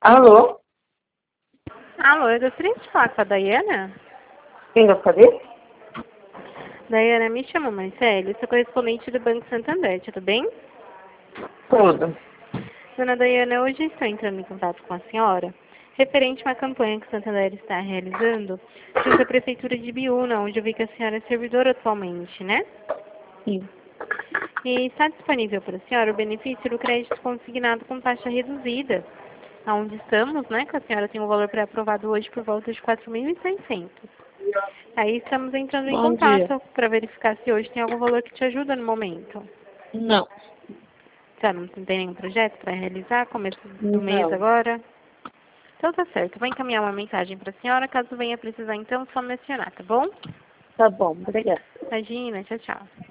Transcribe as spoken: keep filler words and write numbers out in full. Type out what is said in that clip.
Alô? Alô, eu gostaria de falar com a Daiana. Quem gostaria? Daiana, me chamo Marcelo, sou correspondente do Banco Santander, tudo bem? Tudo. Dona Daiana, hoje estou entrando em contato com a senhora, referente a uma campanha que o Santander está realizando junto à Prefeitura de Biúna, onde eu vi que a senhora é servidora atualmente, né? Sim. E está disponível para a senhora o benefício do crédito consignado com taxa reduzida, onde estamos, né, que a senhora tem um valor pré-aprovado hoje por volta de quatro mil e seiscentos. Aí estamos entrando em Bom dia. contato para verificar se hoje tem algum valor que te ajuda no momento. Não. Já não tem nenhum projeto para realizar, começo do mês Não. agora? Então tá certo, vou encaminhar uma mensagem para a senhora, caso venha precisar então, só mencionar, tá bom? Tá bom, obrigada. Imagina, tchau, tchau.